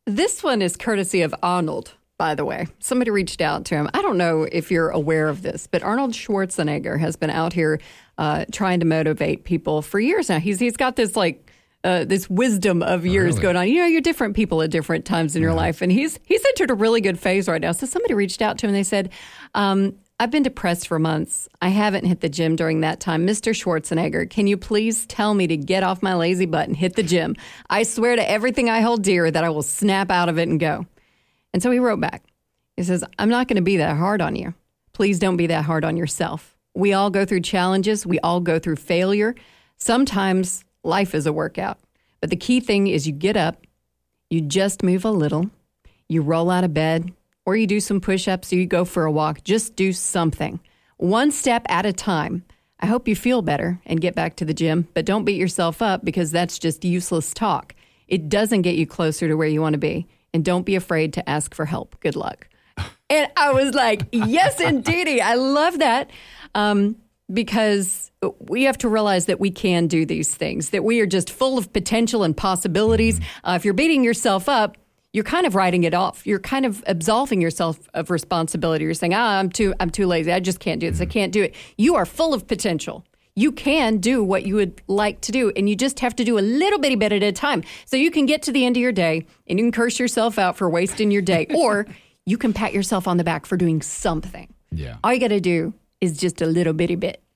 This one is courtesy of Arnold, by the way. Somebody reached out to him. I don't know if you're aware of this, but Arnold Schwarzenegger has been out here trying to motivate people for years now. He's got this this wisdom of years going on. You know, you're different people at different times in your life. And he's entered a really good phase right now. So somebody reached out to him and they said, I've been depressed for months. I haven't hit the gym during that time. Mr. Schwarzenegger, can you please tell me to get off my lazy butt and hit the gym? I swear to everything I hold dear that I will snap out of it and go. And so he wrote back. He says, I'm not going to be that hard on you. Please don't be that hard on yourself. We all go through challenges. We all go through failure. Sometimes life is a workout. But the key thing is you get up, you just move a little, you roll out of bed, or you do some push-ups, or you go for a walk. Just do something. One step at a time. I hope you feel better and get back to the gym, but don't beat yourself up because that's just useless talk. It doesn't get you closer to where you want to be. And don't be afraid to ask for help. Good luck. And I was like, yes, indeedy. I love that because we have to realize that we can do these things, that we are just full of potential and possibilities. If you're beating yourself up, you're kind of writing it off. You're kind of absolving yourself of responsibility. You're saying, I'm too lazy. I just can't do this. I can't do it. You are full of potential. You can do what you would like to do, and you just have to do a little bitty bit at a time. So you can get to the end of your day, and you can curse yourself out for wasting your day, or you can pat yourself on the back for doing something. Yeah. All you got to do is just a little bitty bit.